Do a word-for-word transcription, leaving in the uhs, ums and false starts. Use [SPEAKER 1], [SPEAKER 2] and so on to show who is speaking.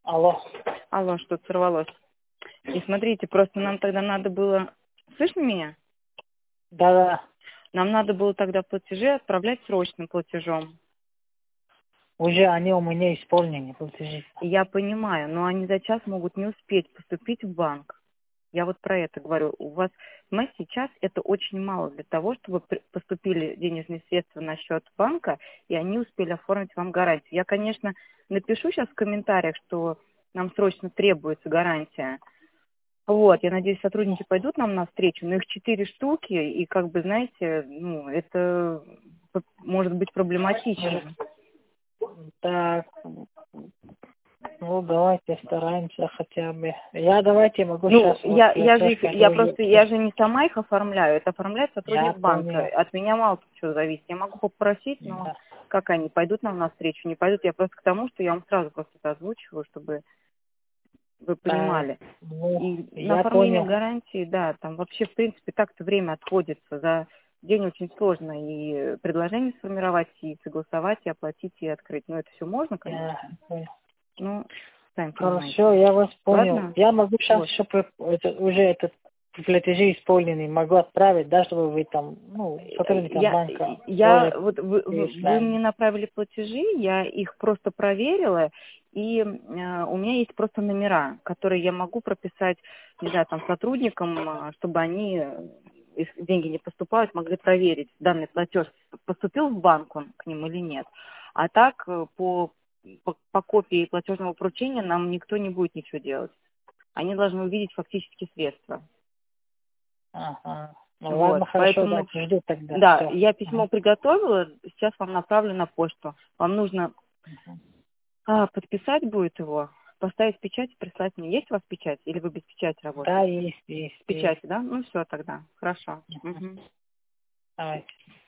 [SPEAKER 1] Алло.
[SPEAKER 2] Алло, что-то сорвалось. И смотрите, просто нам тогда надо было... Слышно меня?
[SPEAKER 1] Да-да.
[SPEAKER 2] Нам надо было тогда платежи отправлять срочным платежом.
[SPEAKER 1] Уже они у меня исполнены, платежи.
[SPEAKER 2] Я понимаю, но они за час могут не успеть поступить в банк. Я вот про это говорю. У вас, понимаете, сейчас это очень мало для того, чтобы при- поступили денежные средства на счет банка, и они успели оформить вам гарантию. Я, конечно, напишу сейчас в комментариях, что нам срочно требуется гарантия. Вот, я надеюсь, сотрудники пойдут нам навстречу, но их четыре штуки, и как бы, знаете, ну, это п- может быть проблематично.
[SPEAKER 1] Так, ну давайте стараемся хотя бы. Я давайте могу
[SPEAKER 2] Ну,
[SPEAKER 1] сейчас вот
[SPEAKER 2] я, я же их,
[SPEAKER 1] платежка
[SPEAKER 2] я
[SPEAKER 1] тоже.
[SPEAKER 2] просто, я же не сама их оформляю, это оформляет
[SPEAKER 1] Я
[SPEAKER 2] сотрудник банка.
[SPEAKER 1] понял.
[SPEAKER 2] От меня мало чего зависит. Я могу попросить, но
[SPEAKER 1] Да.
[SPEAKER 2] как они, пойдут нам навстречу, не пойдут. Я просто к тому, что я вам сразу просто это озвучиваю, чтобы вы
[SPEAKER 1] Так,
[SPEAKER 2] понимали.
[SPEAKER 1] ну,
[SPEAKER 2] И на
[SPEAKER 1] я
[SPEAKER 2] оформление
[SPEAKER 1] понял.
[SPEAKER 2] гарантии, да, там вообще, в принципе, так-то время отходится. За день очень сложно и предложение сформировать, и согласовать, и оплатить, и открыть. Ну, это все можно, конечно.
[SPEAKER 1] Я понял.
[SPEAKER 2] Ну, сами
[SPEAKER 1] Хорошо,
[SPEAKER 2] понимаете.
[SPEAKER 1] я вас понял.
[SPEAKER 2] Ладно?
[SPEAKER 1] Я могу сейчас,
[SPEAKER 2] Вот.
[SPEAKER 1] чтобы это, уже этот платежи исполнены, могу отправить, да, чтобы вы там, ну, сотрудникам
[SPEAKER 2] Я,
[SPEAKER 1] банка
[SPEAKER 2] я,
[SPEAKER 1] тоже
[SPEAKER 2] вот вы, вы вы
[SPEAKER 1] переслали.
[SPEAKER 2] мне направили платежи, я их просто проверила, и э, у меня есть просто номера, которые я могу прописать, не знаю, там, сотрудникам, э, чтобы они, э, если деньги не поступают, могли проверить, данный платеж поступил в банк он к ним или нет. А так, э, по, по, по копии платежного поручения нам никто не будет ничего делать. Они должны увидеть фактически средства.
[SPEAKER 1] Ага. Ну
[SPEAKER 2] Вот,
[SPEAKER 1] ладно, хорошо,
[SPEAKER 2] поэтому,
[SPEAKER 1] давайте жду тогда.
[SPEAKER 2] да,
[SPEAKER 1] Все.
[SPEAKER 2] я письмо приготовила, сейчас вам направлю на почту. Вам нужно а, подписать будет его, поставить печать и прислать мне. Есть у вас печать или вы без печати
[SPEAKER 1] Да,
[SPEAKER 2] работаете?
[SPEAKER 1] есть, есть,
[SPEAKER 2] С
[SPEAKER 1] есть.
[SPEAKER 2] печати, да? Ну все тогда, хорошо.
[SPEAKER 1] Мгм.
[SPEAKER 2] Мгм.
[SPEAKER 1] Давайте.